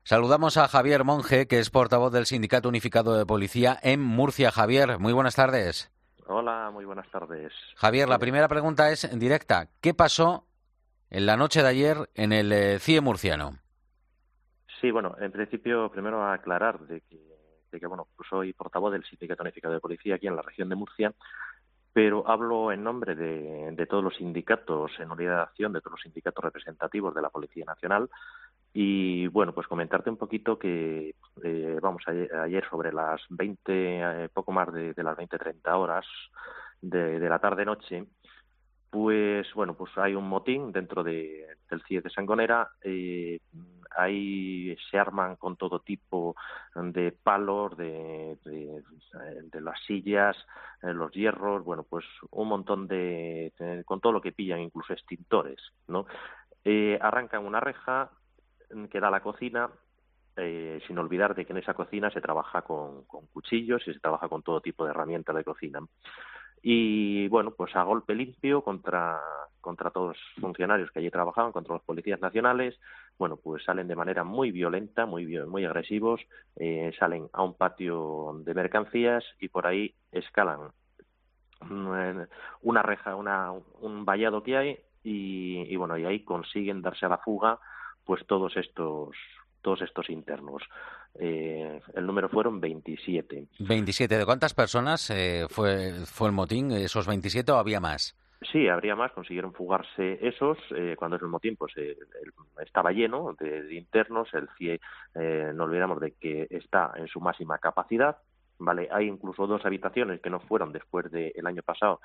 Saludamos a Javier Monge, que es portavoz del Sindicato Unificado de Policía en Murcia. Javier, muy buenas tardes. Hola, muy buenas tardes. Javier, la Dime. primera pregunta es directa. ¿Qué pasó en la noche de ayer en el CIE murciano? Sí, bueno, en principio, primero aclarar de que bueno, pues soy portavoz del Sindicato Unificado de Policía aquí en la región de Murcia, pero hablo en nombre de todos los sindicatos, en unidad de acción, de todos los sindicatos representativos de la Policía Nacional. Y bueno, pues comentarte un poquito que, ayer sobre las 20, poco más de las 20:30 horas de la tarde-noche. Pues bueno, pues hay un motín dentro del CIE de Sangonera. Ahí se arman con todo tipo de palos, de las sillas, los hierros, bueno, pues un montón con todo lo que pillan, incluso extintores, ¿no? Arrancan una reja que da a la cocina, sin olvidar de que en esa cocina se trabaja con cuchillos y se trabaja con todo tipo de herramientas de cocina. Y bueno, pues a golpe limpio contra todos los funcionarios que allí trabajaban, contra los policías nacionales, bueno, pues salen de manera muy violenta, muy agresivos, salen a un patio de mercancías y por ahí escalan una reja, un vallado que hay y bueno, y ahí consiguen darse a la fuga pues todos estos internos. El número fueron 27. 27. ¿De cuántas personas fue el motín? ¿Esos 27 o había más? Sí, habría más, consiguieron fugarse esos. Cuando es el motín, pues estaba lleno de internos. El CIE, no olvidamos de que está en su máxima capacidad. Vale, hay incluso dos habitaciones que no fueron después del año pasado,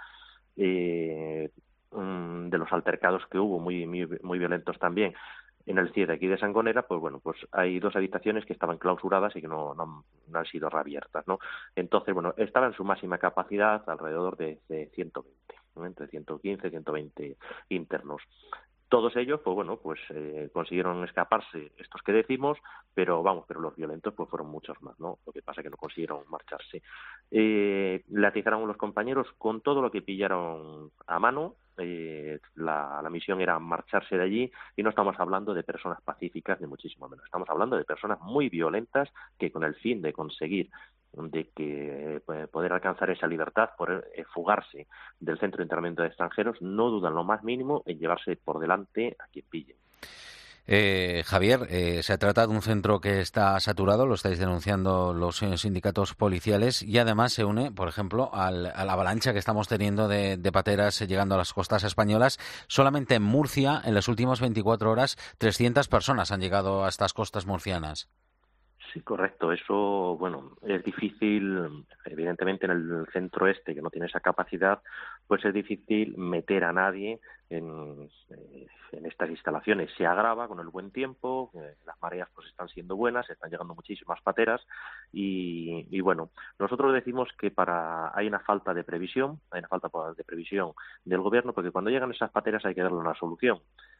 de los altercados que hubo, muy violentos también, en el CIE de aquí de Sangonera. Pues bueno, pues hay dos habitaciones que estaban clausuradas y que no han sido reabiertas, ¿no? Entonces, bueno, estaba en su máxima capacidad alrededor de 120, ¿no? Entre 115 y 120 internos. Todos ellos, pues bueno, pues consiguieron escaparse estos que decimos, pero los violentos pues fueron muchos más, ¿no? Lo que pasa es que no consiguieron marcharse. Le atizaron a los compañeros con todo lo que pillaron a mano. La misión era marcharse de allí y no estamos hablando de personas pacíficas ni muchísimo menos. Estamos hablando de personas muy violentas que con el fin de conseguir de que poder alcanzar esa libertad, poder fugarse del centro de internamiento de extranjeros, no dudan lo más mínimo en llevarse por delante a quien pillen. Javier, se trata de un centro que está saturado, lo estáis denunciando los sindicatos policiales y además se une, por ejemplo, a la avalancha que estamos teniendo de pateras llegando a las costas españolas. Solamente en Murcia, en las últimas 24 horas, 300 personas han llegado a estas costas murcianas. Sí, correcto. Eso, bueno, es difícil, evidentemente en el centro este, que no tiene esa capacidad, pues es difícil meter a nadie en estas instalaciones. Se agrava con el buen tiempo, las mareas pues están siendo buenas, están llegando muchísimas pateras y bueno, nosotros decimos que hay una falta de previsión, del gobierno, porque cuando llegan esas pateras hay que darle una solución.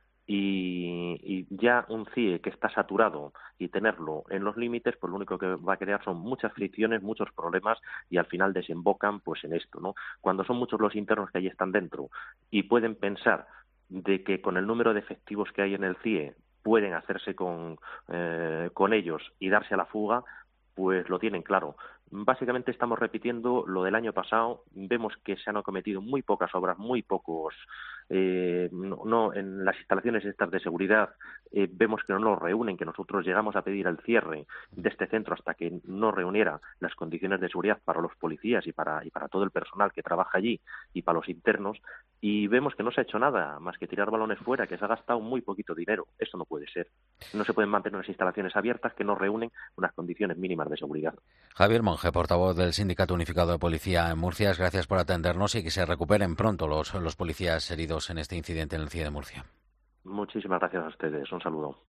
Y ya un CIE que está saturado y tenerlo en los límites, pues lo único que va a crear son muchas fricciones, muchos problemas y al final desembocan pues en esto, ¿no? Cuando son muchos los internos que allí están dentro y pueden pensar de que con el número de efectivos que hay en el CIE pueden hacerse con ellos y darse a la fuga, pues lo tienen claro. Básicamente estamos repitiendo lo del año pasado. Vemos que se han cometido muy pocas obras, muy pocos. No en las instalaciones estas de seguridad vemos que no nos reúnen, que nosotros llegamos a pedir el cierre de este centro hasta que no reuniera las condiciones de seguridad para los policías y para todo el personal que trabaja allí y para los internos, y vemos que no se ha hecho nada más que tirar balones fuera, que se ha gastado muy poquito dinero. Eso no puede ser. No se pueden mantener unas instalaciones abiertas que no reúnen unas condiciones mínimas de seguridad. Javier Monge, portavoz del Sindicato Unificado de Policía en Murcia, gracias por atendernos y que se recuperen pronto los policías heridos en este incidente en el CIE de Murcia. Muchísimas gracias a ustedes. Un saludo.